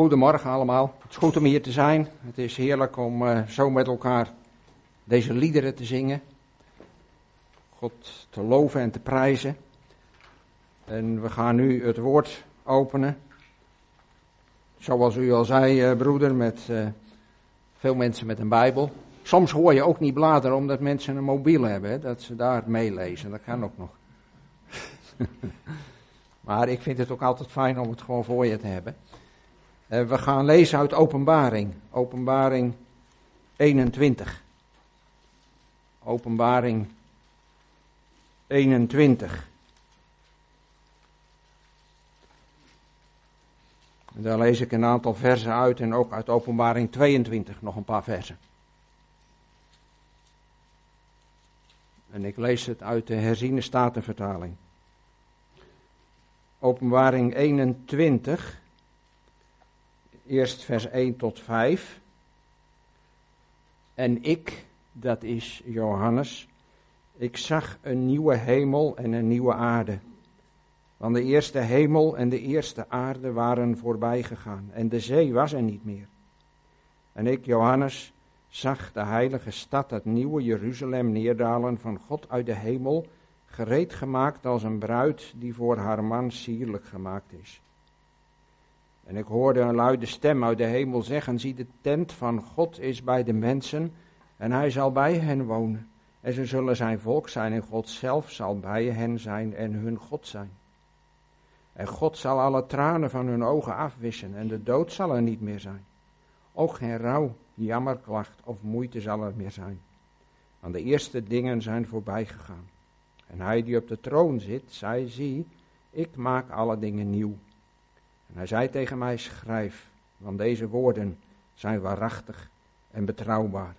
Goedemorgen allemaal. Het is goed om hier te zijn. Het is heerlijk om zo met elkaar deze liederen te zingen. God te loven en te prijzen. En we gaan nu het woord openen. Zoals u al zei, broeder, met veel mensen met een Bijbel. Soms hoor je ook niet bladeren omdat mensen een mobiel hebben, hè, dat ze daar meelezen. Dat kan ook nog. Maar ik vind het ook altijd fijn om het gewoon voor je te hebben. We gaan lezen uit Openbaring. Openbaring 21. Openbaring 21. En daar lees ik een aantal versen uit en ook uit Openbaring 22 nog een paar versen. En ik lees het uit de herziene statenvertaling. Openbaring 21, eerst vers 1 tot 5. En ik, dat is Johannes, ik zag een nieuwe hemel en een nieuwe aarde. Want de eerste hemel en de eerste aarde waren voorbij gegaan en de zee was er niet meer. En ik, Johannes, zag de heilige stad, het nieuwe Jeruzalem, neerdalen van God uit de hemel, gereed gemaakt als een bruid die voor haar man sierlijk gemaakt is. En ik hoorde een luide stem uit de hemel zeggen, zie, de tent van God is bij de mensen en hij zal bij hen wonen. En ze zullen zijn volk zijn en God zelf zal bij hen zijn en hun God zijn. En God zal alle tranen van hun ogen afwissen en de dood zal er niet meer zijn. Ook geen rouw, jammerklacht of moeite zal er meer zijn. Want de eerste dingen zijn voorbij gegaan. En hij die op de troon zit, zei, zie, ik maak alle dingen nieuw. En hij zei tegen mij, schrijf, want deze woorden zijn waarachtig en betrouwbaar.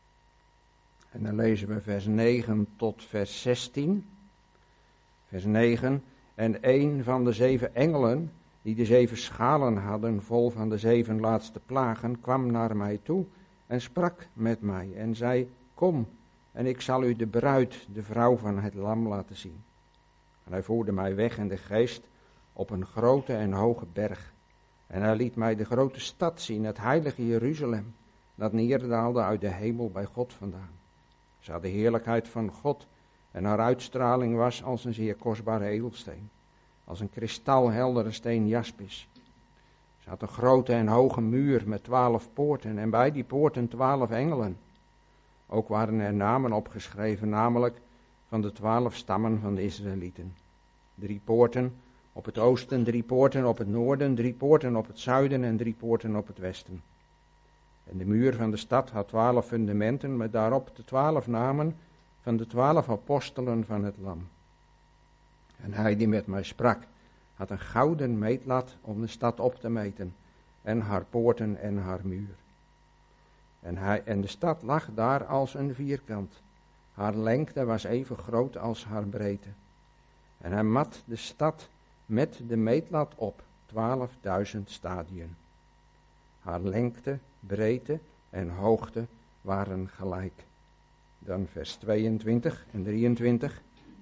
En dan lezen we vers 9 tot vers 16. Vers 9, en een van de 7 engelen, die de 7 schalen hadden vol van de 7 laatste plagen, kwam naar mij toe en sprak met mij en zei, kom, en ik zal u de bruid, de vrouw van het lam, laten zien. En hij voerde mij weg in de geest op een grote en hoge berg. En hij liet mij de grote stad zien, het heilige Jeruzalem, dat neerdaalde uit de hemel bij God vandaan. Ze had de heerlijkheid van God en haar uitstraling was als een zeer kostbare edelsteen, als een kristalheldere steen jaspis. Ze had een grote en hoge muur met 12 poorten en bij die poorten 12 engelen. Ook waren er namen opgeschreven, namelijk van de 12 stammen van de Israëlieten. 3 poorten op het oosten, 3 poorten op het noorden, 3 poorten op het zuiden en 3 poorten op het westen. En de muur van de stad had 12 fundamenten met daarop de 12 namen van de 12 apostelen van het lam. En hij die met mij sprak, had een gouden meetlat om de stad op te meten, en haar poorten en haar muur. En de stad lag daar als een vierkant. Haar lengte was even groot als haar breedte. En hij mat de stad met de meetlat op, 12.000 stadien. Haar lengte, breedte en hoogte waren gelijk. Dan vers 22 en 23.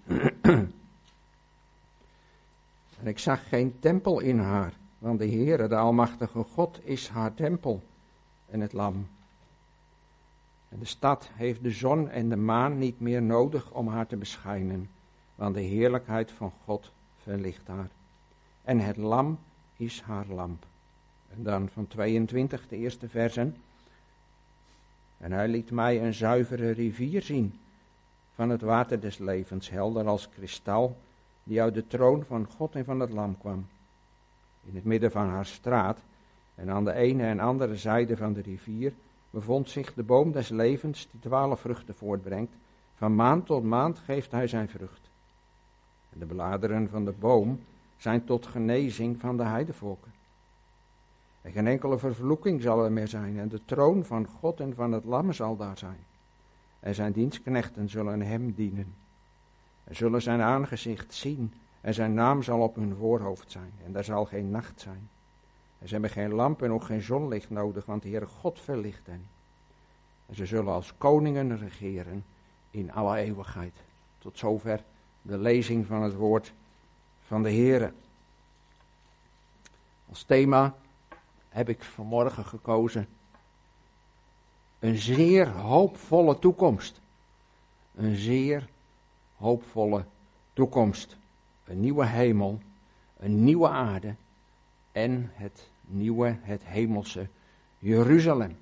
En ik zag geen tempel in haar, want de Heere, de Almachtige God, is haar tempel en het lam. En de stad heeft de zon en de maan niet meer nodig om haar te beschijnen, want de heerlijkheid van God verlicht haar. En het lam is haar lamp. En dan van 22, de eerste versen. En hij liet mij een zuivere rivier zien, van het water des levens, helder als kristal, die uit de troon van God en van het lam kwam. In het midden van haar straat, en aan de ene en andere zijde van de rivier, bevond zich de boom des levens, die 12 vruchten voortbrengt. Van maand tot maand geeft hij zijn vrucht. En de bladeren van de boom zijn tot genezing van de heidevolken. En geen enkele vervloeking zal er meer zijn, en de troon van God en van het lam zal daar zijn. En zijn dienstknechten zullen hem dienen. En zullen zijn aangezicht zien, en zijn naam zal op hun voorhoofd zijn, en daar zal geen nacht zijn. En ze hebben geen lamp en ook geen zonlicht nodig, want de Heere God verlicht hen. En ze zullen als koningen regeren in alle eeuwigheid. Tot zover de lezing van het woord van de Heere. Als thema heb ik vanmorgen gekozen. Een zeer hoopvolle toekomst. Een zeer hoopvolle toekomst. Een nieuwe hemel, een nieuwe aarde en het hemelse Jeruzalem.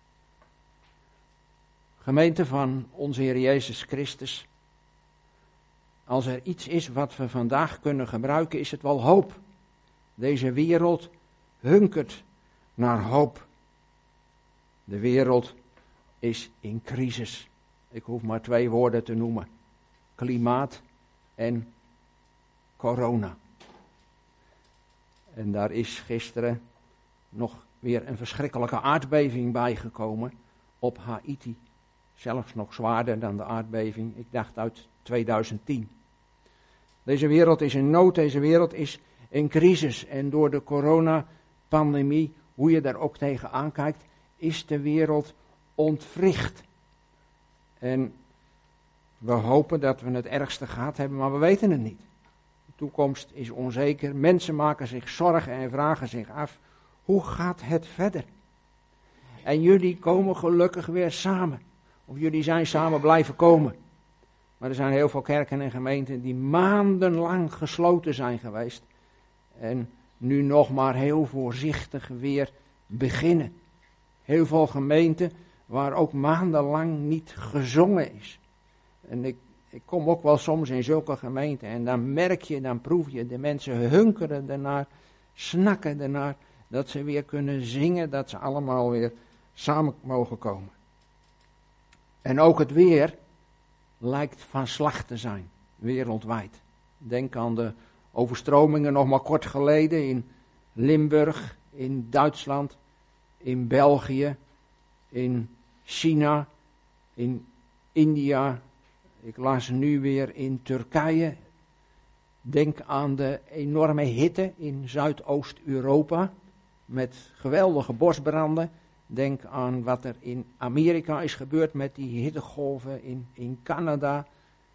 Gemeente van onze Heer Jezus Christus, als er iets is wat we vandaag kunnen gebruiken, is het wel hoop. Deze wereld hunkert naar hoop. De wereld is in crisis. Ik hoef maar 2 woorden te noemen. Klimaat en corona. En daar is gisteren nog weer een verschrikkelijke aardbeving bijgekomen op Haiti. Zelfs nog zwaarder dan de aardbeving, ik dacht uit 2010. Deze wereld is in nood, deze wereld is in crisis. En door de coronapandemie, hoe je daar ook tegen aankijkt, is de wereld ontwricht. En we hopen dat we het ergste gehad hebben, maar we weten het niet. De toekomst is onzeker. Mensen maken zich zorgen en vragen zich af, hoe gaat het verder? En jullie komen gelukkig weer samen. Of jullie zijn samen blijven komen. Maar er zijn heel veel kerken en gemeenten die maandenlang gesloten zijn geweest. En nu nog maar heel voorzichtig weer beginnen. Heel veel gemeenten waar ook maandenlang niet gezongen is. En ik kom ook wel soms in zulke gemeenten en dan merk je, dan proef je, de mensen hunkeren ernaar, snakken ernaar, dat ze weer kunnen zingen, dat ze allemaal weer samen mogen komen. En ook het weer lijkt van slag te zijn, wereldwijd. Denk aan de overstromingen nog maar kort geleden in Limburg, in Duitsland, in België, in China, in India. Ik las nu weer in Turkije. Denk aan de enorme hitte in Zuidoost-Europa met geweldige bosbranden. Denk aan wat er in Amerika is gebeurd met die hittegolven in Canada.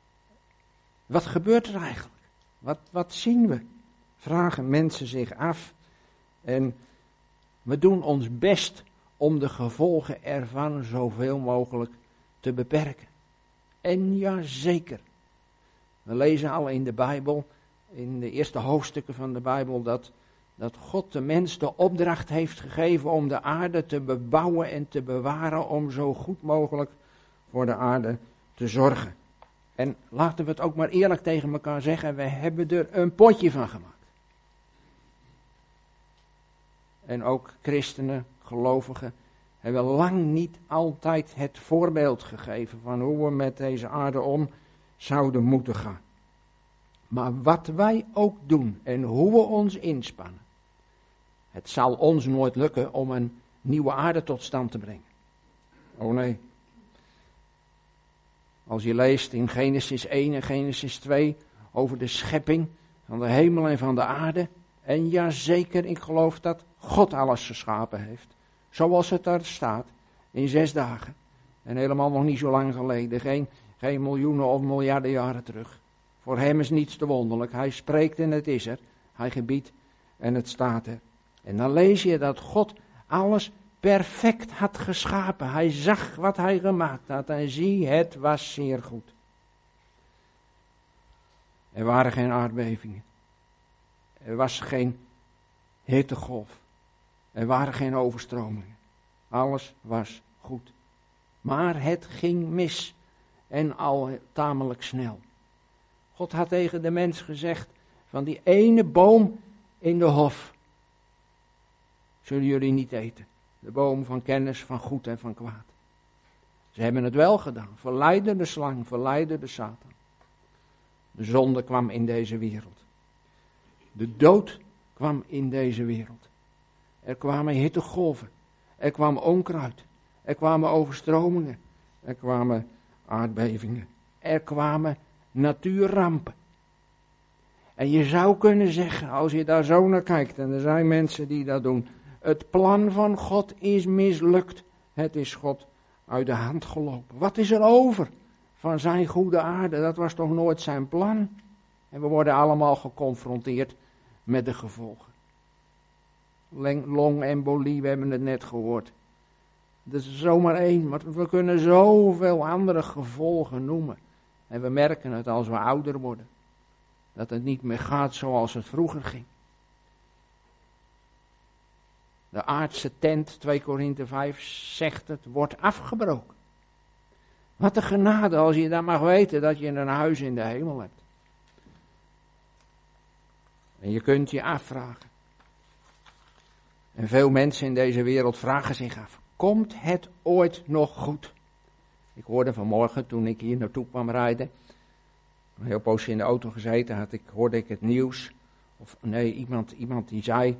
Wat gebeurt er eigenlijk? Wat zien we? Vragen mensen zich af. En we doen ons best om de gevolgen ervan zoveel mogelijk te beperken. En ja, zeker. We lezen al in de Bijbel, in de eerste hoofdstukken van de Bijbel, dat God de mens de opdracht heeft gegeven om de aarde te bebouwen en te bewaren, om zo goed mogelijk voor de aarde te zorgen. En laten we het ook maar eerlijk tegen elkaar zeggen, we hebben er een potje van gemaakt. En ook christenen, gelovigen, hebben lang niet altijd het voorbeeld gegeven van hoe we met deze aarde om zouden moeten gaan. Maar wat wij ook doen en hoe we ons inspannen, het zal ons nooit lukken om een nieuwe aarde tot stand te brengen. Oh nee. Als je leest in Genesis 1 en Genesis 2 over de schepping van de hemel en van de aarde. En ja zeker, ik geloof dat God alles geschapen heeft. Zoals het daar staat, in 6 dagen. En helemaal nog niet zo lang geleden, geen miljoenen of miljarden jaren terug. Voor hem is niets te wonderlijk. Hij spreekt en het is er. Hij gebiedt en het staat er. En dan lees je dat God alles perfect had geschapen. Hij zag wat hij gemaakt had en zie, het was zeer goed. Er waren geen aardbevingen. Er was geen hittegolf. Er waren geen overstromingen. Alles was goed. Maar het ging mis. En al tamelijk snel. God had tegen de mens gezegd, van die ene boom in de hof zullen jullie niet eten. De boom van kennis van goed en van kwaad. Ze hebben het wel gedaan. Verleidde de slang, verleidde de Satan. De zonde kwam in deze wereld. De dood kwam in deze wereld. Er kwamen hittegolven. Er kwam onkruid. Er kwamen overstromingen. Er kwamen aardbevingen. Er kwamen natuurrampen. En je zou kunnen zeggen, als je daar zo naar kijkt, en er zijn mensen die dat doen, het plan van God is mislukt. Het is God uit de hand gelopen. Wat is er over van zijn goede aarde? Dat was toch nooit zijn plan? En we worden allemaal geconfronteerd met de gevolgen. longembolie, we hebben het net gehoord. Dat is zomaar één, maar we kunnen zoveel andere gevolgen noemen. En we merken het als we ouder worden. Dat het niet meer gaat zoals het vroeger ging. De aardse tent, 2 Korinthe 5 zegt het, wordt afgebroken. Wat een genade als je dan mag weten dat je een huis in de hemel hebt. En je kunt je afvragen. En veel mensen in deze wereld vragen zich af. Komt het ooit nog goed? Ik hoorde vanmorgen toen ik hier naartoe kwam rijden. Een heel poosje in de auto gezeten hoorde ik het nieuws. Of nee, iemand die zei.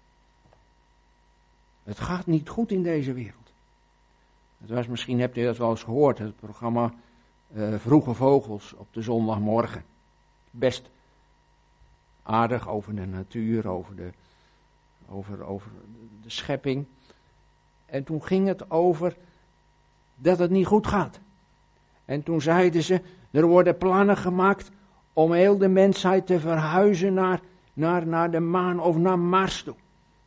Het gaat niet goed in deze wereld. Het was, misschien hebt u dat wel eens gehoord. Het programma Vroege Vogels op de zondagmorgen. Best aardig over de natuur, over de schepping. En toen ging het over dat het niet goed gaat. En toen zeiden ze, er worden plannen gemaakt om heel de mensheid te verhuizen naar de maan of naar Mars toe.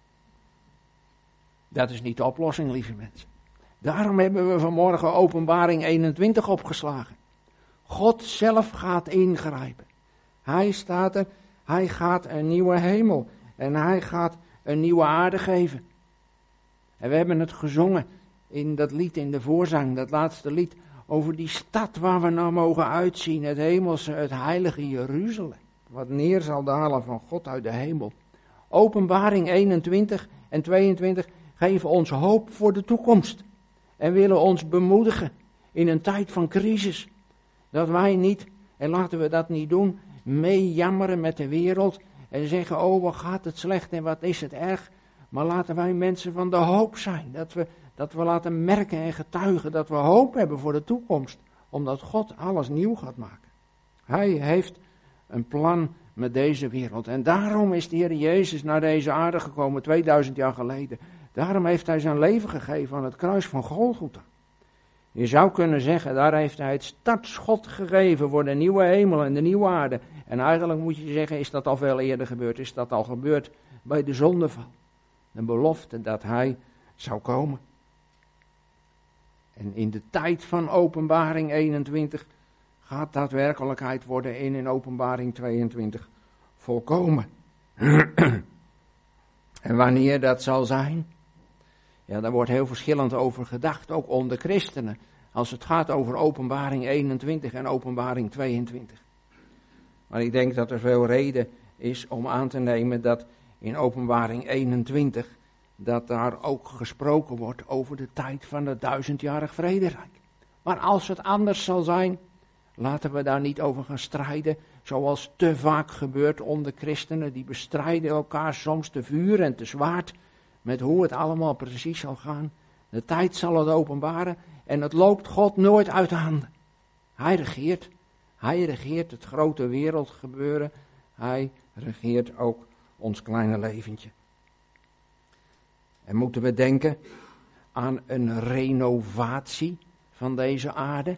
Dat is niet de oplossing, lieve mensen. Daarom hebben we vanmorgen Openbaring 21 opgeslagen. God zelf gaat ingrijpen. Hij staat er, hij gaat een nieuwe hemel en hij gaat een nieuwe aarde geven. En we hebben het gezongen in dat lied, in de voorzang, dat laatste lied, over die stad waar we naar mogen uitzien, het hemelse, het heilige Jeruzalem, wat neer zal dalen van God uit de hemel. Openbaring 21 en 22 geven ons hoop voor de toekomst en willen ons bemoedigen in een tijd van crisis. Dat wij niet, en laten we dat niet doen, meejammeren met de wereld en zeggen, oh wat gaat het slecht en wat is het erg. Maar laten wij mensen van de hoop zijn, dat we laten merken en getuigen dat we hoop hebben voor de toekomst, omdat God alles nieuw gaat maken. Hij heeft een plan met deze wereld en daarom is de Heer Jezus naar deze aarde gekomen 2000 jaar geleden. Daarom heeft hij zijn leven gegeven aan het kruis van Golgotha. Je zou kunnen zeggen, daar heeft hij het startschot gegeven voor de nieuwe hemel en de nieuwe aarde. En eigenlijk moet je zeggen, is dat al veel eerder gebeurd, is dat al gebeurd bij de zondeval. De belofte dat hij zou komen. En in de tijd van Openbaring 21 gaat dat werkelijkheid worden en in Openbaring 22 volkomen. En wanneer dat zal zijn? Ja, daar wordt heel verschillend over gedacht, ook onder christenen. Als het gaat over Openbaring 21 en Openbaring 22. Maar ik denk dat er veel reden is om aan te nemen dat in Openbaring 21, dat daar ook gesproken wordt over de tijd van het 1000-jarig vrederijk. Maar als het anders zal zijn, laten we daar niet over gaan strijden, zoals te vaak gebeurt onder christenen. Die bestrijden elkaar soms te vuur en te zwaard met hoe het allemaal precies zal gaan. De tijd zal het openbaren en het loopt God nooit uit de handen. Hij regeert het grote wereldgebeuren. Hij regeert ook ons kleine leventje. En moeten we denken aan een renovatie van deze aarde?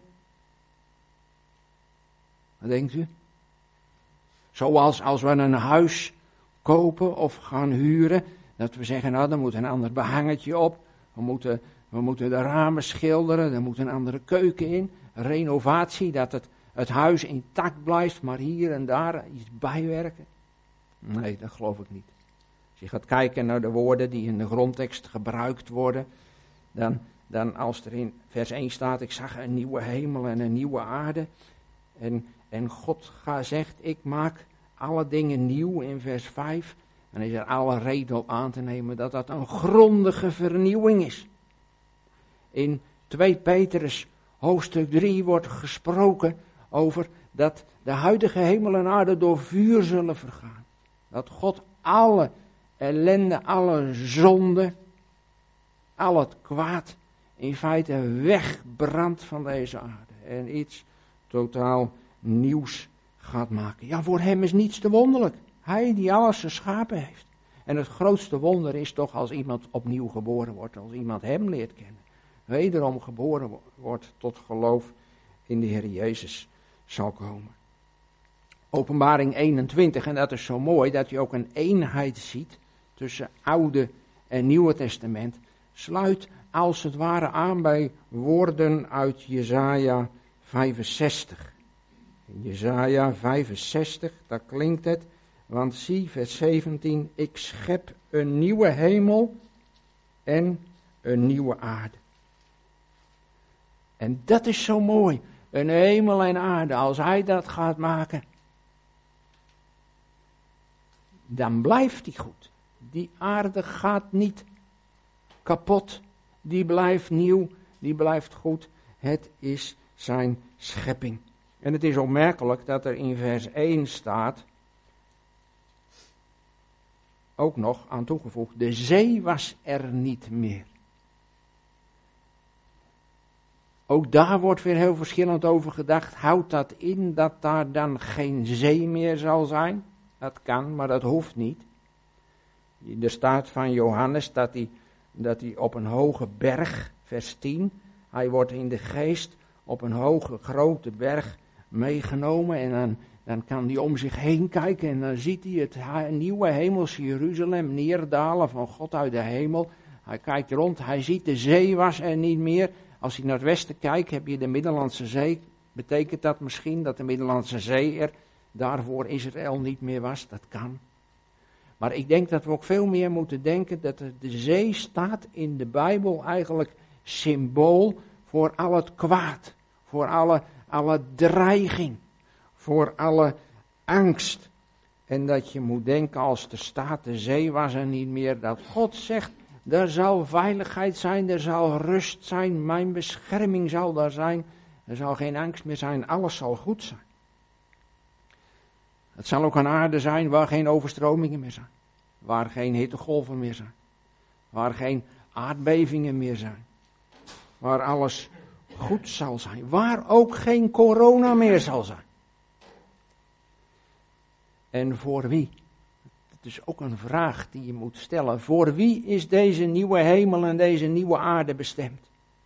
Wat denkt u? Zoals als we een huis kopen of gaan huren, dat we zeggen, nou, er moet een ander behangetje op. We moeten de ramen schilderen, er moet een andere keuken in. Renovatie, dat het huis intact blijft, maar hier en daar iets bijwerken. Nee, dat geloof ik niet. Als je gaat kijken naar de woorden die in de grondtekst gebruikt worden, dan als er in vers 1 staat, ik zag een nieuwe hemel en een nieuwe aarde. En God zegt, ik maak alle dingen nieuw in vers 5. Dan is er alle reden aan te nemen dat dat een grondige vernieuwing is. In 2 Petrus hoofdstuk 3 wordt gesproken over dat de huidige hemel en aarde door vuur zullen vergaan. Dat God alle ellende, alle zonde, al het kwaad in feite wegbrandt van deze aarde. En iets totaal nieuws gaat maken. Ja, voor hem is niets te wonderlijk. Hij die alles geschapen heeft. En het grootste wonder is toch als iemand opnieuw geboren wordt. Als iemand hem leert kennen. Wederom geboren wordt tot geloof in de Heer Jezus zal komen. Openbaring 21, en dat is zo mooi dat je ook een eenheid ziet tussen oude en Nieuwe Testament sluit als het ware aan bij woorden uit Jesaja 65. In Jesaja 65, daar klinkt het, want zie vers 17, ik schep een nieuwe hemel en een nieuwe aarde. En dat is zo mooi, een hemel en aarde, als hij dat gaat maken, dan blijft die goed. Die aarde gaat niet kapot, die blijft nieuw, die blijft goed. Het is zijn schepping. En het is opmerkelijk dat er in vers 1 staat, ook nog aan toegevoegd, de zee was er niet meer. Ook daar wordt weer heel verschillend over gedacht. Houdt dat in dat daar dan geen zee meer zal zijn? Dat kan, maar dat hoeft niet. Er staat van Johannes dat hij op een hoge berg, vers 10, hij wordt in de geest op een hoge grote berg meegenomen en dan kan hij om zich heen kijken en dan ziet hij het nieuwe hemelse Jeruzalem neerdalen van God uit de hemel. Hij kijkt rond, hij ziet de zee was er niet meer. Als hij naar het westen kijkt, heb je de Middellandse Zee. Betekent dat misschien dat de Middellandse Zee er daarvoor Israël niet meer was? Dat kan. Maar ik denk dat we ook veel meer moeten denken dat de zee staat in de Bijbel eigenlijk symbool voor al het kwaad. Voor alle dreiging. Voor alle angst. En dat je moet denken als er staat de zee was er niet meer. Dat God zegt er zal veiligheid zijn, er zal rust zijn. Mijn bescherming zal daar zijn. Er zal geen angst meer zijn. Alles zal goed zijn. Het zal ook een aarde zijn waar geen overstromingen meer zijn. Waar geen hittegolven meer zijn. Waar geen aardbevingen meer zijn. Waar alles goed zal zijn. Waar ook geen corona meer zal zijn. En voor wie? Het is ook een vraag die je moet stellen. Voor wie is deze nieuwe hemel en deze nieuwe aarde bestemd?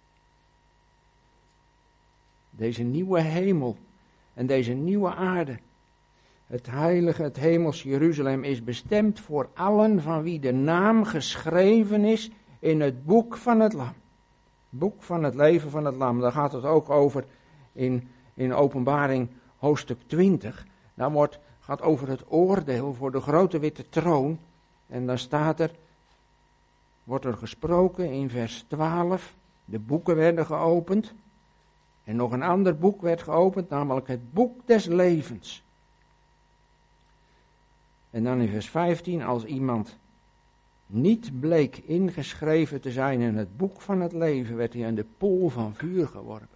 Deze nieuwe hemel en deze nieuwe aarde. Het heilige, het hemels Jeruzalem is bestemd voor allen van wie de naam geschreven is in het boek van het Lam. Boek van het leven van het Lam. Daar gaat het ook over in Openbaring hoofdstuk 20. Daar gaat over het oordeel voor de grote witte troon. En dan wordt er gesproken in vers 12. De boeken werden geopend. En nog een ander boek werd geopend, namelijk het boek des levens. En dan in vers 15, als iemand niet bleek ingeschreven te zijn in het boek van het leven, werd hij in de poel van vuur geworpen.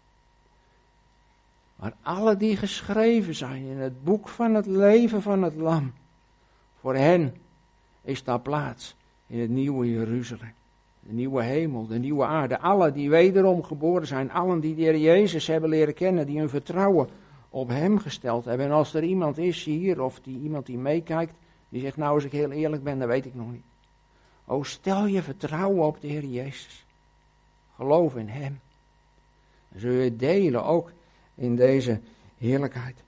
Maar alle die geschreven zijn in het boek van het leven van het Lam, voor hen is daar plaats in het nieuwe Jeruzalem. De nieuwe hemel, de nieuwe aarde. Alle die wederom geboren zijn, allen die de Heer Jezus hebben leren kennen, die hun vertrouwen op hem gesteld hebben. En als er iemand is hier, of iemand die meekijkt, die zegt, nou als ik heel eerlijk ben, dat weet ik nog niet. O, stel je vertrouwen op de Heer Jezus. Geloof in hem. Dan zul je delen ook in deze heerlijkheid.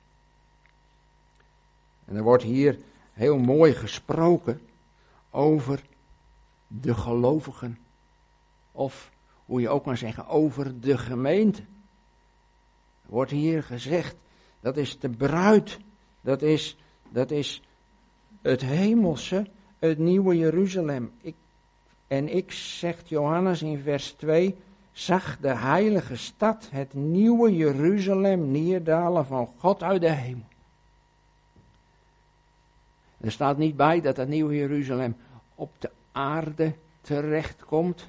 En er wordt hier heel mooi gesproken over de gelovigen. Of, hoe je ook maar zeggen, over de gemeente. Er wordt hier gezegd, dat is de bruid. Dat is het hemelse, het nieuwe Jeruzalem. Ik, zegt Johannes in vers 2, zag de heilige stad, het nieuwe Jeruzalem, neerdalen van God uit de hemel. Er staat niet bij dat het nieuwe Jeruzalem op de aarde terechtkomt.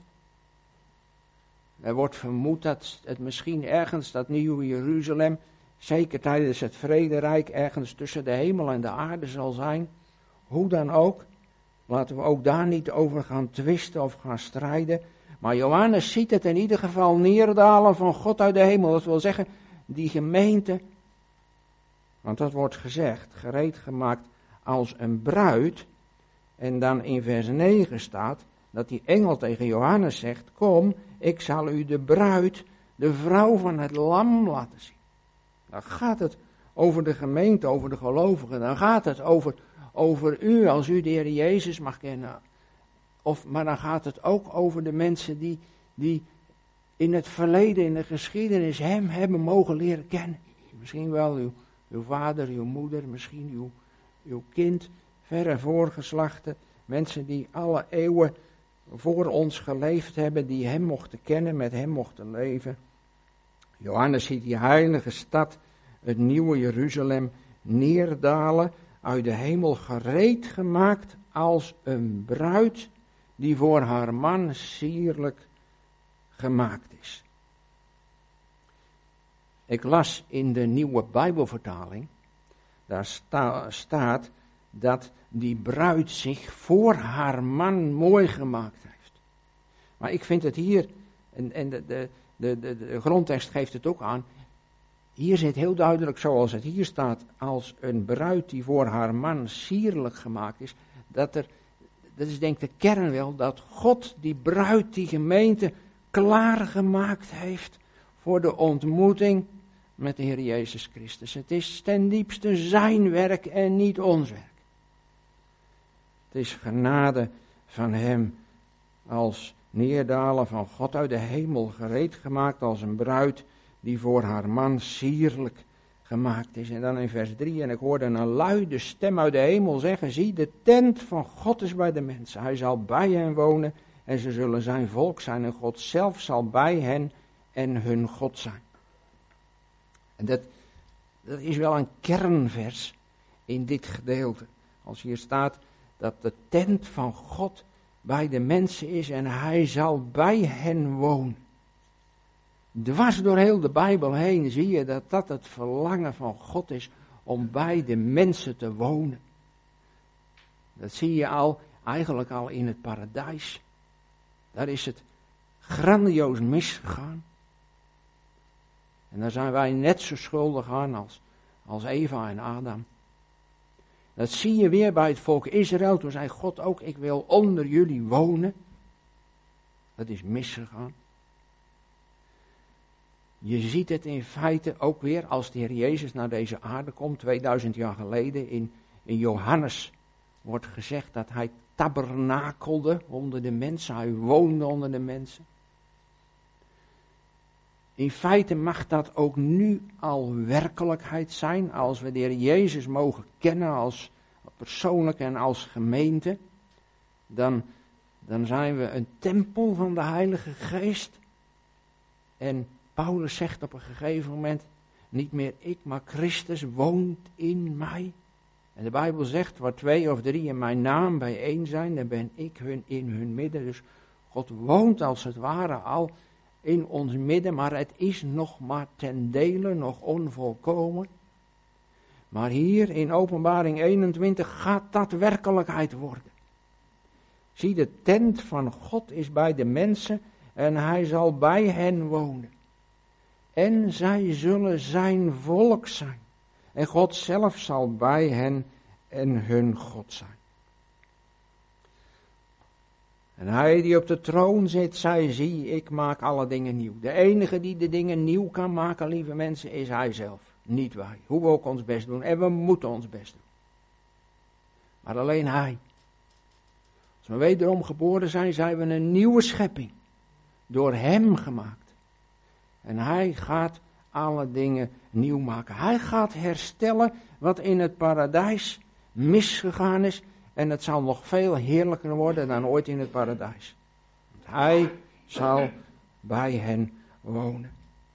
Er wordt vermoed dat het misschien ergens, dat nieuwe Jeruzalem, zeker tijdens het vrederijk, ergens tussen de hemel en de aarde zal zijn. Hoe dan ook, laten we ook daar niet over gaan twisten of gaan strijden. Maar Johannes ziet het in ieder geval neerdalen van God uit de hemel. Dat wil zeggen, die gemeente, want dat wordt gezegd, gereed gemaakt als een bruid. En dan in vers 9 staat dat die engel tegen Johannes zegt, kom, ik zal u de bruid, de vrouw van het lam laten zien. Dan gaat het over de gemeente, over de gelovigen. Dan gaat het over u, als u de Heer Jezus mag kennen. Maar dan gaat het ook over de mensen die in het verleden, in de geschiedenis, hem hebben mogen leren kennen. Misschien wel uw vader, uw moeder, misschien uw kind, verre voorgeslachten. Mensen die alle eeuwen voor ons geleefd hebben, die hem mochten kennen, met hem mochten leven. Johannes ziet die heilige stad, het nieuwe Jeruzalem, neerdalen, uit de hemel gereed gemaakt als een bruid die voor haar man sierlijk gemaakt is. Ik las in de nieuwe Bijbelvertaling, daar staat dat die bruid zich voor haar man mooi gemaakt heeft. Maar ik vind het hier, en de grondtekst geeft het ook aan, hier zit heel duidelijk zoals het hier staat, als een bruid die voor haar man sierlijk gemaakt is, dat is denk ik de kern wel, dat God die bruid, die gemeente, klaargemaakt heeft voor de ontmoeting met de Heer Jezus Christus. Het is ten diepste zijn werk en niet ons werk. Het is genade van hem als neerdalen van God uit de hemel, gereed gemaakt als een bruid die voor haar man sierlijk gemaakt is. En dan in vers 3, en ik hoorde een luide stem uit de hemel zeggen, zie, de tent van God is bij de mensen. Hij zal bij hen wonen en ze zullen zijn volk zijn en God zelf zal bij hen en hun God zijn. En dat is wel een kernvers in dit gedeelte. Als hier staat dat de tent van God bij de mensen is en hij zal bij hen wonen. Dwars door heel de Bijbel heen zie je dat het verlangen van God is om bij de mensen te wonen. Dat zie je eigenlijk al in het paradijs. Daar is het grandioos misgegaan. En daar zijn wij net zo schuldig aan als Eva en Adam. Dat zie je weer bij het volk Israël. Toen zei God ook, ik wil onder jullie wonen. Dat is misgegaan. Je ziet het in feite ook weer als de Heer Jezus naar deze aarde komt, 2000 jaar geleden. In Johannes wordt gezegd dat hij tabernakelde onder de mensen, hij woonde onder de mensen. In feite mag dat ook nu al werkelijkheid zijn, als we de Heer Jezus mogen kennen als persoonlijk en als gemeente. Dan zijn we een tempel van de Heilige Geest. En Paulus zegt op een gegeven moment, niet meer ik, maar Christus woont in mij. En de Bijbel zegt, waar 2 of 3 in mijn naam bijeen zijn, dan ben ik in hun midden. Dus God woont als het ware al in ons midden, maar het is nog maar ten dele, nog onvolkomen. Maar hier in Openbaring 21 gaat dat werkelijkheid worden. Zie, de tent van God is bij de mensen en hij zal bij hen wonen. En zij zullen zijn volk zijn. En God zelf zal bij hen en hun God zijn. En hij die op de troon zit, zei, zie, ik maak alle dingen nieuw. De enige die de dingen nieuw kan maken, lieve mensen, is hij zelf. Niet wij. Hoe we ook ons best doen. En we moeten ons best doen. Maar alleen hij. Als we wederom geboren zijn we een nieuwe schepping. Door hem gemaakt. En hij gaat alle dingen nieuw maken. Hij gaat herstellen wat in het paradijs misgegaan is. En het zal nog veel heerlijker worden dan ooit in het paradijs. Want hij zal bij hen wonen.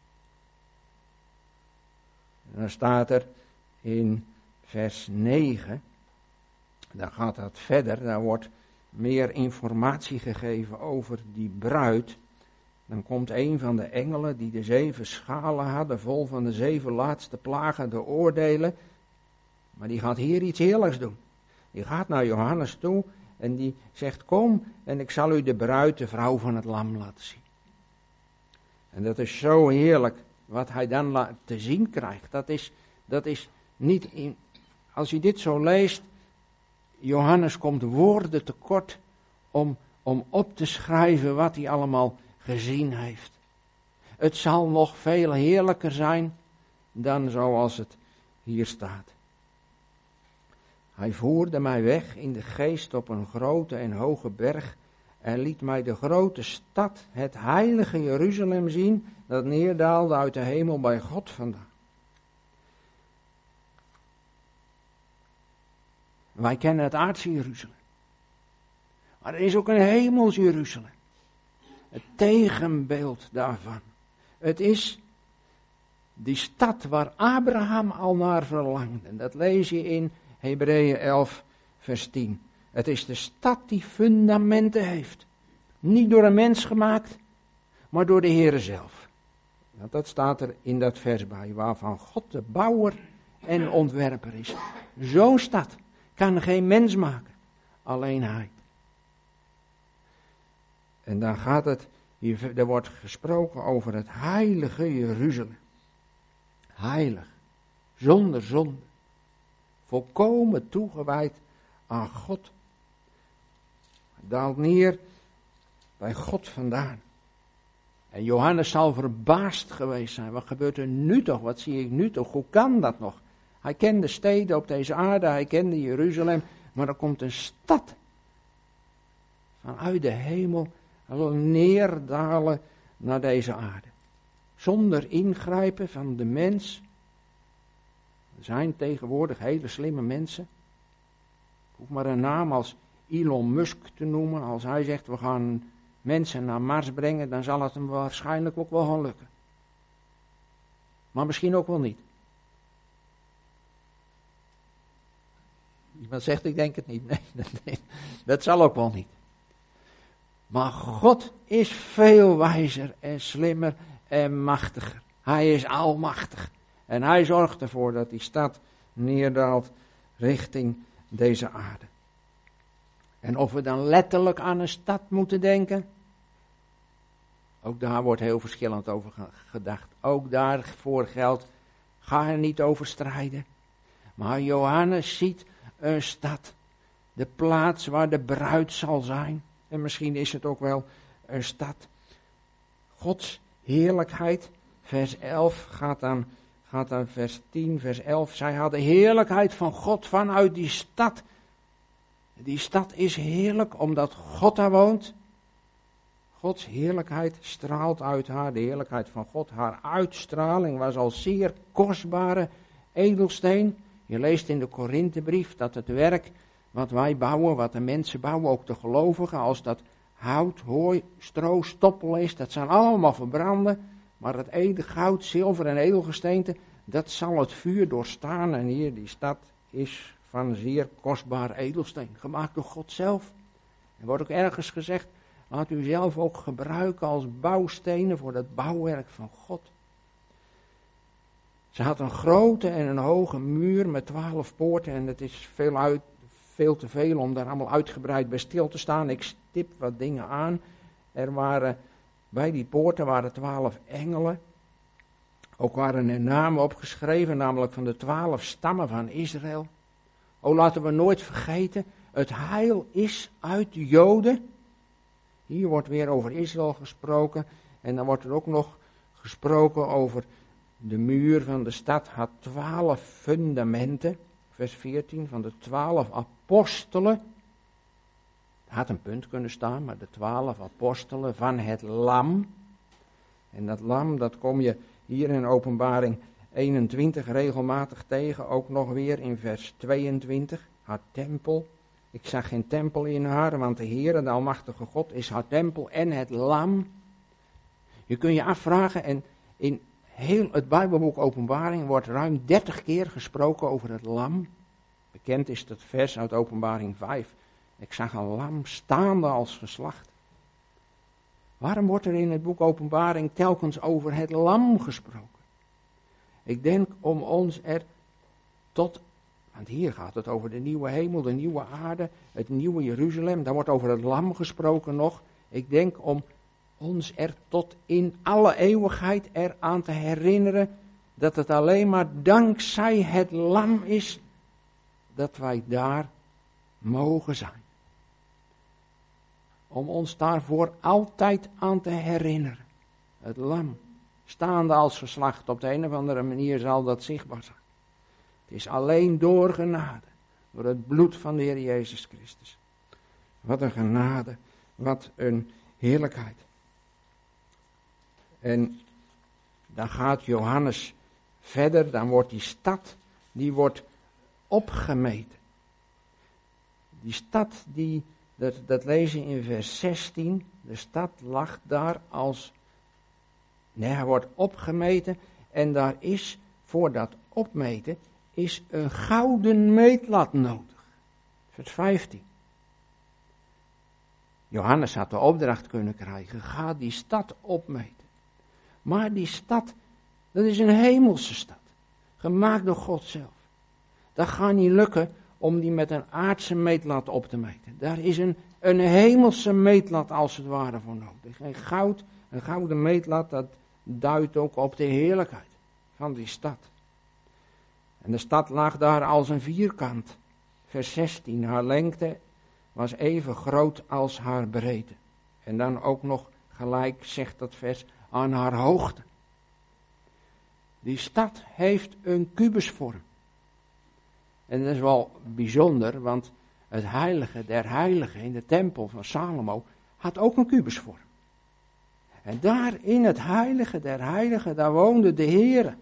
En dan staat er in vers 9, dan gaat dat verder, daar wordt meer informatie gegeven over die bruid. Dan komt een van de engelen die de 7 schalen hadden, vol van de 7 laatste plagen, de oordelen. Maar die gaat hier iets heerlijks doen. Die gaat naar Johannes toe en die zegt, kom en ik zal u de bruid, de vrouw van het lam laten zien. En dat is zo heerlijk wat hij dan te zien krijgt. Dat is niet in, als je dit zo leest, Johannes komt woorden tekort om op te schrijven wat hij allemaal gezien heeft. Het zal nog veel heerlijker zijn dan zoals het hier staat. Hij voerde mij weg in de geest op een grote en hoge berg en liet mij de grote stad, het heilige Jeruzalem zien, dat neerdaalde uit de hemel bij God vandaan. Wij kennen het aardse Jeruzalem. Maar er is ook een hemels Jeruzalem. Het tegenbeeld daarvan. Het is die stad waar Abraham al naar verlangde. Dat lees je in Hebreeën 11 vers 10. Het is de stad die fundamenten heeft. Niet door een mens gemaakt, maar door de Heere zelf. Want dat staat er in dat vers bij, waarvan God de bouwer en ontwerper is. Zo'n stad kan geen mens maken, alleen Hij. En dan gaat het, er wordt gesproken over het heilige Jeruzalem. Heilig, zonder zonde, volkomen toegewijd aan God. Het daalt neer bij God vandaan. En Johannes zal verbaasd geweest zijn. Wat gebeurt er nu toch? Wat zie ik nu toch? Hoe kan dat nog? Hij kende steden op deze aarde, hij kende Jeruzalem, maar er komt een stad vanuit de hemel, hij wil neerdalen naar deze aarde. Zonder ingrijpen van de mens. Er zijn tegenwoordig hele slimme mensen. Ik hoef maar een naam als Elon Musk te noemen. Als hij zegt we gaan mensen naar Mars brengen, dan zal het hem waarschijnlijk ook wel gaan lukken. Maar misschien ook wel niet. Iemand zegt ik denk het niet. Nee, dat zal ook wel niet. Maar God is veel wijzer en slimmer en machtiger. Hij is almachtig. En hij zorgt ervoor dat die stad neerdaalt richting deze aarde. En of we dan letterlijk aan een stad moeten denken, ook daar wordt heel verschillend over gedacht. Ook daarvoor geldt, ga er niet over strijden. Maar Johannes ziet een stad, de plaats waar de bruid zal zijn. En misschien is het ook wel een stad. Gods heerlijkheid, vers 11 gaat aan vers 10, vers 11. Zij hadden heerlijkheid van God vanuit die stad. Die stad is heerlijk omdat God daar woont. Gods heerlijkheid straalt uit haar, de heerlijkheid van God. Haar uitstraling was al zeer kostbare edelsteen. Je leest in de Korinthebrief dat het werk wat wij bouwen, wat de mensen bouwen, ook de gelovigen, als dat hout, hooi, stro, stoppel is, dat zijn allemaal verbranden. Maar het goud, zilver en edelgesteente, dat zal het vuur doorstaan. En hier, die stad is van zeer kostbaar edelsteen, gemaakt door God zelf. Er wordt ook ergens gezegd, laat u zelf ook gebruiken als bouwstenen voor het bouwwerk van God. Ze had een grote en een hoge muur met 12 poorten en het is veel te veel om daar allemaal uitgebreid bij stil te staan. Ik stip wat dingen aan. Bij die poorten waren 12 engelen. Ook waren er namen opgeschreven, namelijk van de 12 stammen van Israël. Laten we nooit vergeten, het heil is uit de Joden. Hier wordt weer over Israël gesproken. En dan wordt er ook nog gesproken over de muur van de stad had 12 fundamenten. Vers 14, van de 12 apostelen. Er had een punt kunnen staan, maar de 12 apostelen van het lam. En dat lam, dat kom je hier in Openbaring 21 regelmatig tegen. Ook nog weer in vers 22, haar tempel. Ik zag geen tempel in haar, want de Heere, de Almachtige God, is haar tempel en het lam. Je kunt je afvragen, en in heel het Bijbelboek Openbaring wordt ruim 30 keer gesproken over het lam. Bekend is dat vers uit Openbaring 5. Ik zag een lam staande als geslacht. Waarom wordt er in het boek Openbaring telkens over het lam gesproken? Ik denk om ons want hier gaat het over de nieuwe hemel, de nieuwe aarde, het nieuwe Jeruzalem. Daar wordt over het lam gesproken nog. Ik denk om ons er tot in alle eeuwigheid eraan te herinneren dat het alleen maar dankzij het lam is dat wij daar mogen zijn. Om ons daarvoor altijd aan te herinneren. Het lam, staande als geslacht, op de een of andere manier zal dat zichtbaar zijn. Het is alleen door genade, door het bloed van de Heer Jezus Christus. Wat een genade Wat een heerlijkheid. En dan gaat Johannes verder, dan wordt die stad, die wordt opgemeten. Die stad, dat lezen in vers 16, de stad lag daar hij wordt opgemeten en daar is, voor dat opmeten, is een gouden meetlat nodig. Vers 15. Johannes had de opdracht kunnen krijgen, ga die stad opmeten. Maar die stad, dat is een hemelse stad, gemaakt door God zelf. Dat gaat niet lukken om die met een aardse meetlat op te meten. Daar is een hemelse meetlat als het ware voor nodig. Een gouden meetlat, dat duidt ook op de heerlijkheid van die stad. En de stad lag daar als een vierkant. Vers 16, haar lengte was even groot als haar breedte. En dan ook nog gelijk zegt dat vers aan haar hoogte. Die stad heeft een kubusvorm. En dat is wel bijzonder, want het heilige der heiligen in de tempel van Salomo had ook een kubusvorm. En daar in het heilige der heiligen, daar woonde de Heere.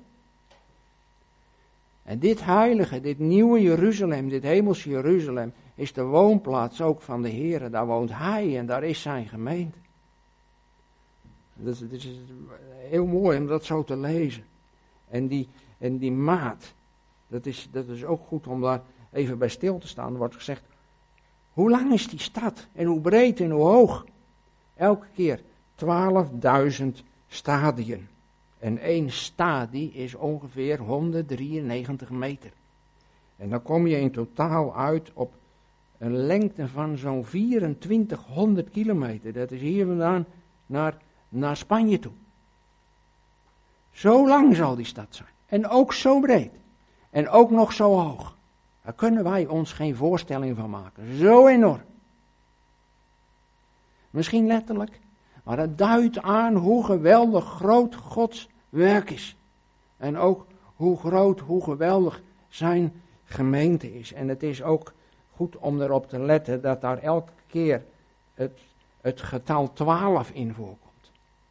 En dit heilige, dit nieuwe Jeruzalem, dit hemelse Jeruzalem, is de woonplaats ook van de Heere. Daar woont Hij en daar is zijn gemeente. Het is heel mooi om dat zo te lezen. En die maat, dat is ook goed om daar even bij stil te staan. Er wordt gezegd, hoe lang is die stad? En hoe breed en hoe hoog? Elke keer 12.000 stadien. En 1 stadie is ongeveer 193 meter. En dan kom je in totaal uit op een lengte van zo'n 2400 kilometer. Dat is hier vandaan naar Spanje toe. Zo lang zal die stad zijn. En ook zo breed. En ook nog zo hoog. Daar kunnen wij ons geen voorstelling van maken. Zo enorm. Misschien letterlijk. Maar het duidt aan hoe geweldig groot Gods werk is. En ook hoe groot, hoe geweldig zijn gemeente is. En het is ook goed om erop te letten dat daar elke keer het getal 12 in voorkomt.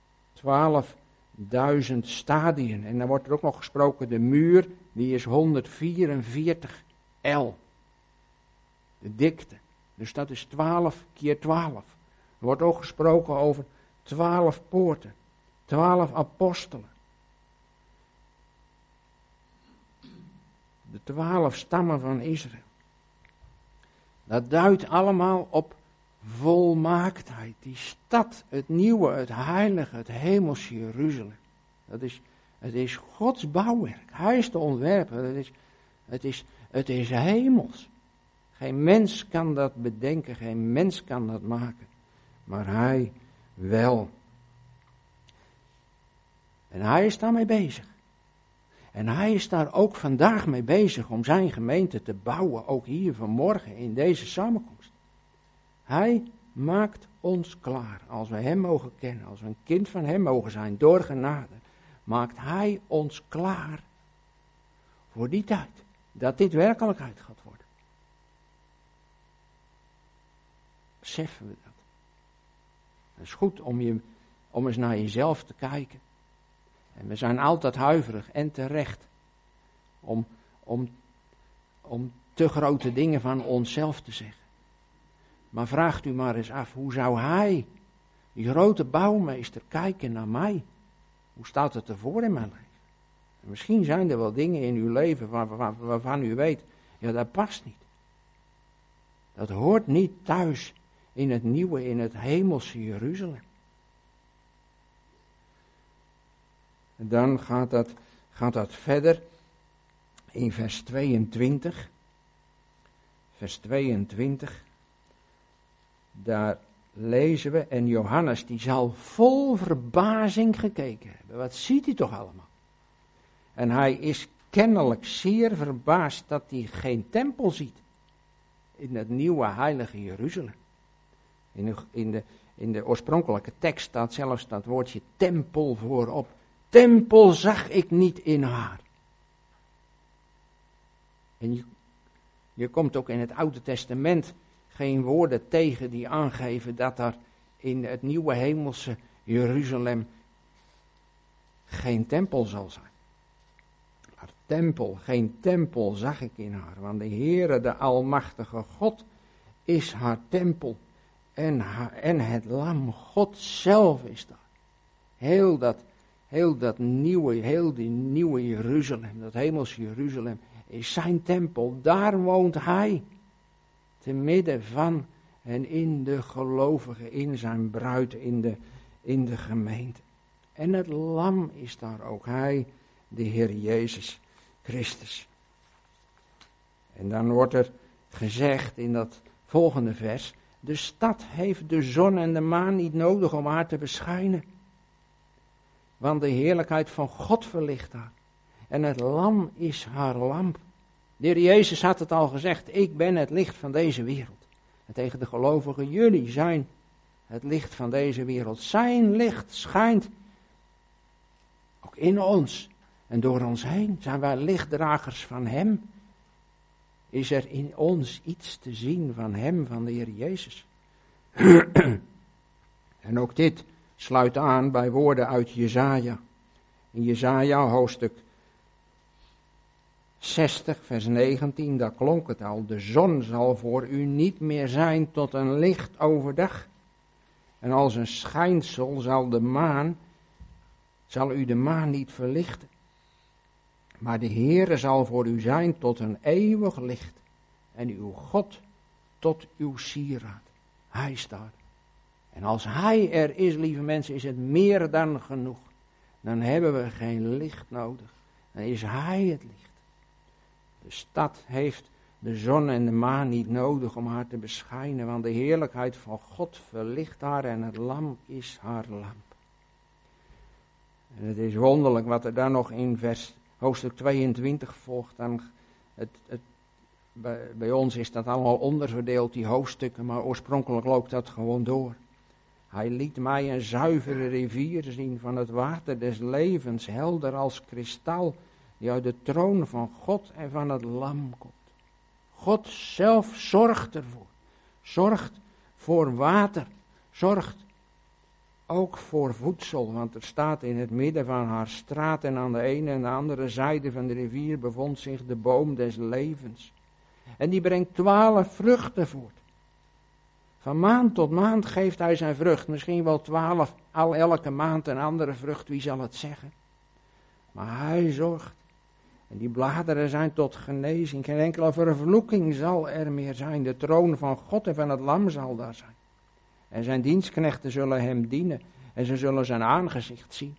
12.000 stadien. En dan wordt er ook nog gesproken, de muur, die is 144 L. De dikte. Dus dat is 12 keer 12. Er wordt ook gesproken over 12 poorten. 12 apostelen. De 12 stammen van Israël. Dat duidt allemaal op volmaaktheid. Die stad, het nieuwe, het heilige, het hemelse Jeruzalem. Het is Gods bouwwerk. Hij is de ontwerper. Het is hemels. Geen mens kan dat bedenken, geen mens kan dat maken. Maar hij wel. En hij is daarmee bezig. En hij is daar ook vandaag mee bezig om zijn gemeente te bouwen, ook hier vanmorgen in deze samenkomst. Hij maakt ons klaar, als we hem mogen kennen, als we een kind van hem mogen zijn, door genade, maakt hij ons klaar voor die tijd, dat dit werkelijkheid gaat worden. Beseffen we dat? Het is goed om eens naar jezelf te kijken. En we zijn altijd huiverig en terecht om te grote dingen van onszelf te zeggen. Maar vraagt u maar eens af, hoe zou hij, die grote bouwmeester, kijken naar mij? Hoe staat het ervoor in mijn leven? En misschien zijn er wel dingen in uw leven waarvan u weet, ja, dat past niet. Dat hoort niet thuis in het nieuwe, in het hemelse Jeruzalem. En dan gaat dat verder in vers 22. Vers 22. Daar lezen we, en Johannes die zal vol verbazing gekeken hebben. Wat ziet hij toch allemaal? En hij is kennelijk zeer verbaasd dat hij geen tempel ziet in het nieuwe heilige Jeruzalem. In de oorspronkelijke tekst staat zelfs dat woordje tempel voorop. Tempel zag ik niet in haar. En je komt ook in het Oude Testament geen woorden tegen die aangeven dat er in het nieuwe hemelse Jeruzalem geen tempel zal zijn. Maar geen tempel zag ik in haar, want de Heere, de Almachtige God, is haar tempel. En het lam, God zelf is daar. Heel die nieuwe Jeruzalem, dat hemelse Jeruzalem, is zijn tempel. Daar woont hij, te midden van en in de gelovigen, in zijn bruid, in de gemeente. En het lam is daar ook, hij, de Heer Jezus Christus. En dan wordt er gezegd in dat volgende vers: de stad heeft de zon en de maan niet nodig om haar te beschijnen. Want de heerlijkheid van God verlicht haar. En het lam is haar lamp. De Heer Jezus had het al gezegd: ik ben het licht van deze wereld. En tegen de gelovigen: jullie zijn het licht van deze wereld. Zijn licht schijnt ook in ons. En door ons heen zijn wij lichtdragers van Hem. Is er in ons iets te zien van Hem, van de Heer Jezus. En ook dit sluit aan bij woorden uit Jesaja. In Jesaja hoofdstuk 60 vers 19, daar klonk het al: de zon zal voor u niet meer zijn tot een licht overdag. En als een schijnsel zal u de maan niet verlichten. Maar de Heere zal voor u zijn tot een eeuwig licht. En uw God tot uw sieraad. Hij staat. En als Hij er is, lieve mensen, is het meer dan genoeg. Dan hebben we geen licht nodig. Dan is Hij het licht. De stad heeft de zon en de maan niet nodig om haar te beschijnen, want de heerlijkheid van God verlicht haar en het lam is haar lamp. En het is wonderlijk wat er dan nog in hoofdstuk 22 volgt. Dan bij ons is dat allemaal onderverdeeld, die hoofdstukken, maar oorspronkelijk loopt dat gewoon door. Hij liet mij een zuivere rivier zien van het water des levens, helder als kristal, die uit de troon van God en van het lam komt. God zelf zorgt ervoor. Zorgt voor water. Zorgt ook voor voedsel. Want er staat in het midden van haar straat en aan de ene en de andere zijde van de rivier bevond zich de boom des levens. En die brengt 12 vruchten voort. Van maand tot maand geeft hij zijn vrucht. Misschien wel 12, elke maand een andere vrucht, wie zal het zeggen. Maar hij zorgt. En die bladeren zijn tot genezing. Geen enkele vervloeking zal er meer zijn. De troon van God en van het lam zal daar zijn. En zijn dienstknechten zullen hem dienen. En ze zullen zijn aangezicht zien.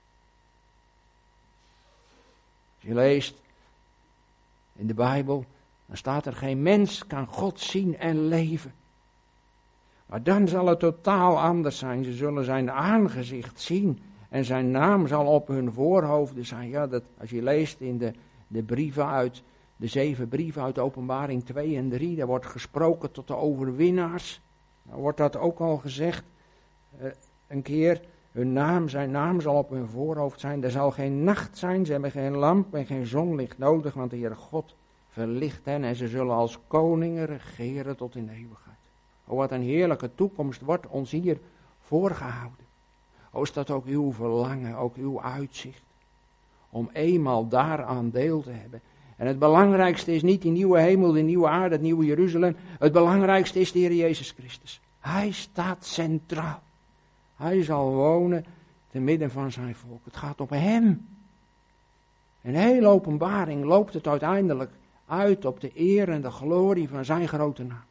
Als je leest in de Bijbel, dan staat er: geen mens kan God zien en leven. Maar dan zal het totaal anders zijn. Ze zullen zijn aangezicht zien. En zijn naam zal op hun voorhoofden zijn. Ja, als je leest in de brieven de 7 brieven uit Openbaring 2 en 3, daar wordt gesproken tot de overwinnaars. Dan wordt dat ook al gezegd een keer. Zijn naam zal op hun voorhoofd zijn. Er zal geen nacht zijn. Ze hebben geen lamp en geen zonlicht nodig, want de Heer God verlicht hen. En ze zullen als koningen regeren tot in de eeuwigheid. Oh, wat een heerlijke toekomst wordt ons hier voorgehouden. Oh, is dat ook uw verlangen, ook uw uitzicht, om eenmaal daaraan deel te hebben. En het belangrijkste is niet die nieuwe hemel, die nieuwe aarde, het nieuwe Jeruzalem. Het belangrijkste is de Heer Jezus Christus. Hij staat centraal. Hij zal wonen te midden van zijn volk. Het gaat op hem. In heel Openbaring loopt het uiteindelijk uit op de eer en de glorie van zijn grote naam.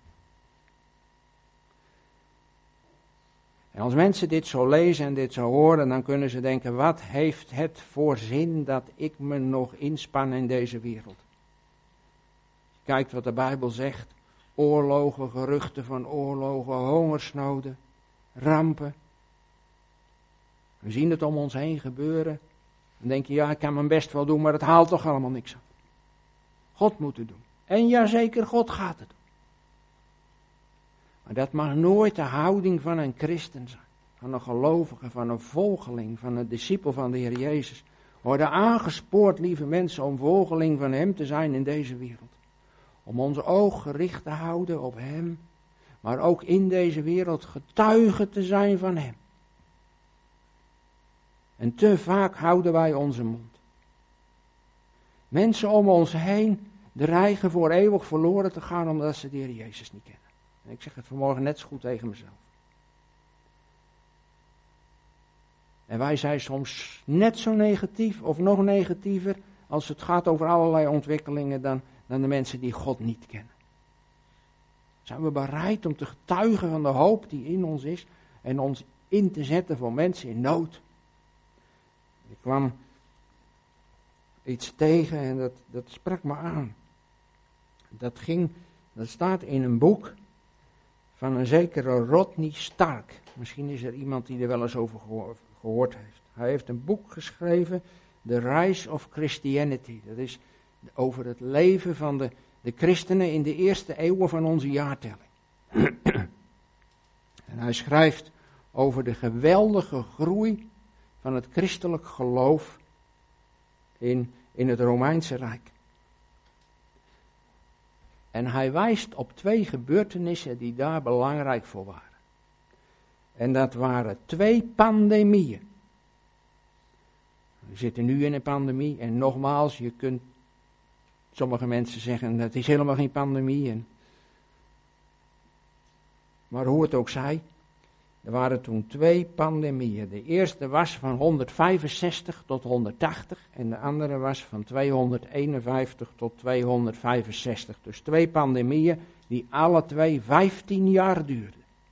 En als mensen dit zo lezen en dit zo horen, dan kunnen ze denken: wat heeft het voor zin dat ik me nog inspan in deze wereld? Kijkt wat de Bijbel zegt: oorlogen, geruchten van oorlogen, hongersnoden, rampen. We zien het om ons heen gebeuren. Dan denk je: ja, ik kan mijn best wel doen, maar het haalt toch allemaal niks aan. God moet het doen. En jazeker, God gaat het doen. Maar dat mag nooit de houding van een christen zijn. Van een gelovige, van een volgeling, van een discipel van de Heer Jezus. We worden aangespoord, lieve mensen, om volgeling van Hem te zijn in deze wereld. Om ons oog gericht te houden op Hem. maar ook in deze wereld getuige te zijn van hem. En te vaak houden wij onze mond. Mensen om ons heen dreigen voor eeuwig verloren te gaan omdat ze de Heer Jezus niet kennen. En ik zeg het vanmorgen net zo goed tegen mezelf. En wij zijn soms net zo negatief of nog negatiever als het gaat over allerlei ontwikkelingen dan de mensen die God niet kennen. Zijn we bereid om te getuigen van de hoop die in ons is en ons in te zetten voor mensen in nood? Ik kwam iets tegen en dat sprak me aan. Dat staat in een boek van een zekere Rodney Stark. Misschien is er iemand die er wel eens over gehoord heeft. Hij heeft een boek geschreven, The Rise of Christianity. Dat is over het leven van de christenen in de eerste eeuwen van onze jaartelling. En hij schrijft over de geweldige groei van het christelijk geloof in het Romeinse Rijk. En hij wijst op 2 gebeurtenissen die daar belangrijk voor waren. En dat waren 2 pandemieën. We zitten nu in een pandemie en nogmaals, je kunt sommige mensen zeggen dat is helemaal geen pandemie. Maar hoe het ook zij, er waren toen 2 pandemieën. De eerste was van 165 tot 180 en de andere was van 251 tot 265. Dus 2 pandemieën die alle 2 15 jaar duurden.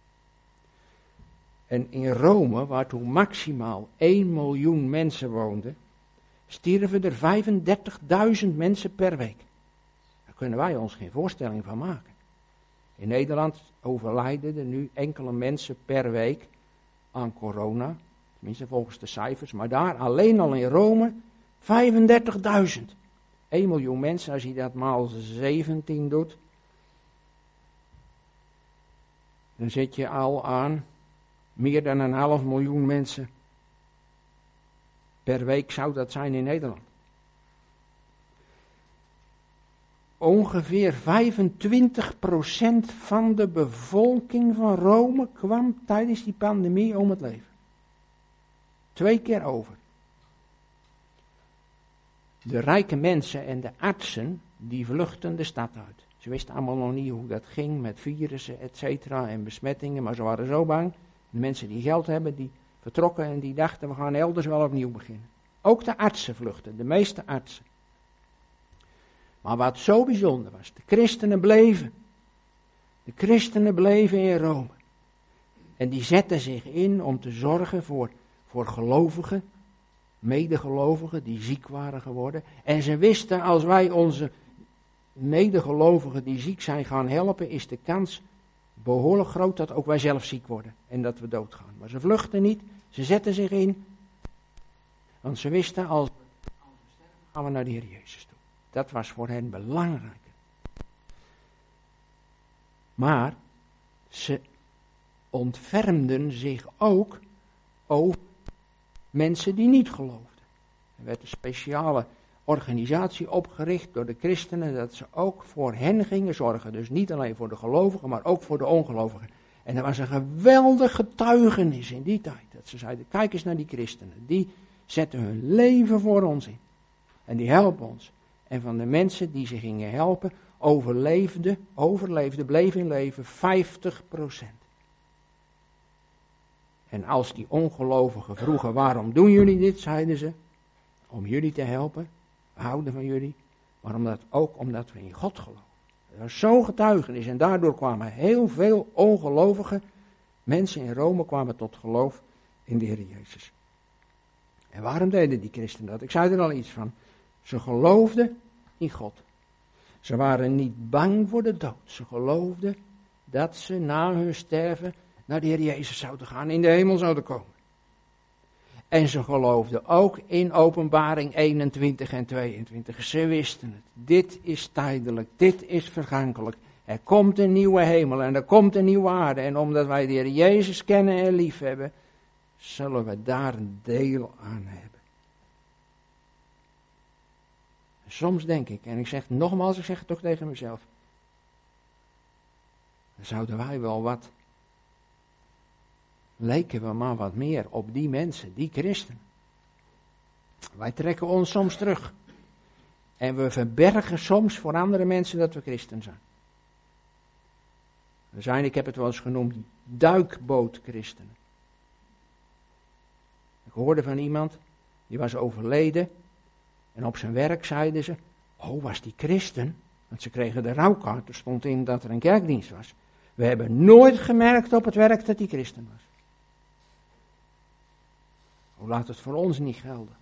En in Rome, waar toen maximaal 1 miljoen mensen woonden, stierven er 35.000 mensen per week. Daar kunnen wij ons geen voorstelling van maken. In Nederland overlijden er nu enkele mensen per week aan corona. Tenminste volgens de cijfers. Maar daar alleen al in Rome 35.000. 1 miljoen mensen, als je dat maal 17 doet. Dan zit je al aan meer dan 1,5 miljoen mensen. Per week zou dat zijn in Nederland. Ongeveer 25% van de bevolking van Rome kwam tijdens die pandemie om het leven. 2 keer over. De rijke mensen en de artsen, die vluchtten de stad uit. Ze wisten allemaal nog niet hoe dat ging met virussen, et cetera, en besmettingen, maar ze waren zo bang. De mensen die geld hebben, die vertrokken en die dachten, we gaan elders wel opnieuw beginnen. Ook de artsen vluchtten, de meeste artsen. Maar wat zo bijzonder was, de christenen bleven. De christenen bleven in Rome. En die zetten zich in om te zorgen voor gelovigen, medegelovigen die ziek waren geworden. En ze wisten, als wij onze medegelovigen die ziek zijn gaan helpen, is de kans behoorlijk groot dat ook wij zelf ziek worden en dat we doodgaan. Maar ze vluchten niet, ze zetten zich in, want ze wisten, als we sterven, gaan we naar de Heer Jezus toe. Dat was voor hen belangrijk. Maar ze ontfermden zich ook over mensen die niet geloofden. Er werd een speciale organisatie opgericht door de christenen, dat ze ook voor hen gingen zorgen. Dus niet alleen voor de gelovigen, maar ook voor de ongelovigen. En er was een geweldig getuigenis in die tijd. Dat ze zeiden, kijk eens naar die christenen. Die zetten hun leven voor ons in. En die helpen ons. En van de mensen die ze gingen helpen, overleefde, bleef in leven 50%. En als die ongelovigen vroegen, waarom doen jullie dit, zeiden ze, om jullie te helpen, we houden van jullie, maar omdat we in God geloven. Dat was zo'n getuigenis en daardoor kwamen heel veel ongelovige mensen in Rome kwamen tot geloof in de Heer Jezus. En waarom deden die christenen dat? Ik zei er al iets van. Ze geloofden in God. Ze waren niet bang voor de dood. Ze geloofden dat ze na hun sterven naar de Heer Jezus zouden gaan, in de hemel zouden komen. En ze geloofden ook in Openbaring 21 en 22. Ze wisten het. Dit is tijdelijk, dit is vergankelijk. Er komt een nieuwe hemel en er komt een nieuwe aarde. En omdat wij de Heer Jezus kennen en lief hebben, zullen we daar een deel aan hebben. Soms denk ik, en ik zeg nogmaals, ik zeg het toch tegen mezelf. Dan zouden wij wel wat, leken we maar wat meer op die mensen, die christenen. Wij trekken ons soms terug. En we verbergen soms voor andere mensen dat we christen zijn. We zijn, ik heb het wel eens genoemd, duikbootchristenen. Ik hoorde van iemand, die was overleden. En op zijn werk zeiden ze, oh, was die christen? Want ze kregen de rouwkaart, er stond in dat er een kerkdienst was. We hebben nooit gemerkt op het werk dat hij christen was. Oh, laat het voor ons niet gelden.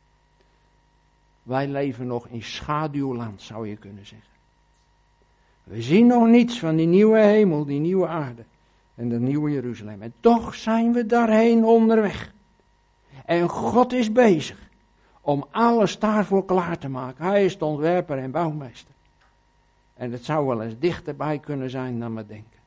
Wij leven nog in schaduwland, zou je kunnen zeggen. We zien nog niets van die nieuwe hemel, die nieuwe aarde en dat nieuwe Jeruzalem. En toch zijn we daarheen onderweg. En God is bezig om alles daarvoor klaar te maken. Hij is de ontwerper en bouwmeester. En het zou wel eens dichterbij kunnen zijn dan we denken.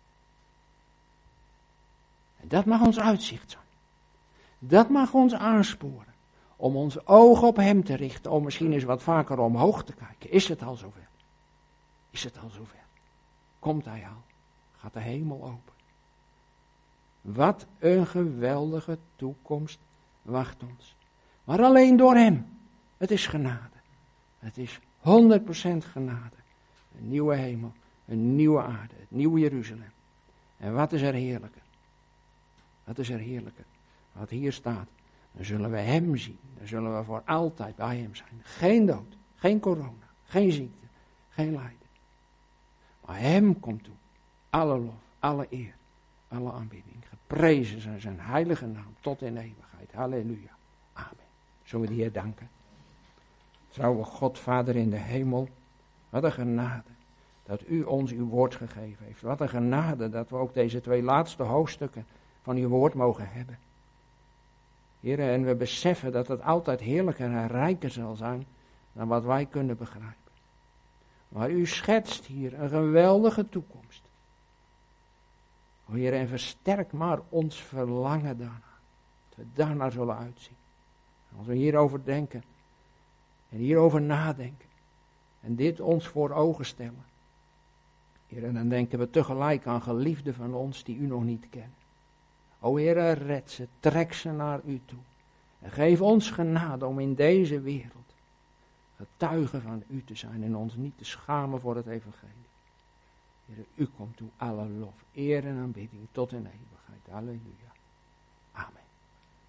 En dat mag ons uitzicht zijn. Dat mag ons aansporen. Om ons oog op hem te richten. Om misschien eens wat vaker omhoog te kijken. Is het al zover? Is het al zover? Komt hij al? Gaat de hemel open? Wat een geweldige toekomst wacht ons. Maar alleen door hem. Het is genade. Het is 100% genade. Een nieuwe hemel. Een nieuwe aarde. Het nieuwe Jeruzalem. En wat is er heerlijker? Wat is er heerlijker? Wat hier staat. Dan zullen we hem zien. Dan zullen we voor altijd bij hem zijn. Geen dood. Geen corona. Geen ziekte. Geen lijden. Maar hem komt toe. Alle lof. Alle eer. Alle aanbidding. Geprezen zijn zijn heilige naam. Tot in eeuwigheid. Halleluja. Amen. Zullen we de Heer danken. Trouwe God, Vader in de hemel. Wat een genade. Dat u ons uw woord gegeven heeft. Wat een genade dat we ook deze 2 laatste hoofdstukken van uw woord mogen hebben. Heere, en we beseffen dat het altijd heerlijker en rijker zal zijn dan wat wij kunnen begrijpen. Maar u schetst hier een geweldige toekomst. O Heere, en versterk maar ons verlangen daarnaar. Dat we daarnaar zullen uitzien. En als we hierover denken en hierover nadenken en dit ons voor ogen stellen. Heere, dan denken we tegelijk aan geliefden van ons die u nog niet kennen. O Heere, red ze, trek ze naar u toe. En geef ons genade om in deze wereld getuigen van u te zijn en ons niet te schamen voor het evangelie. Heere, u komt toe alle lof, eer en aanbidding tot in eeuwigheid. Halleluja. Amen.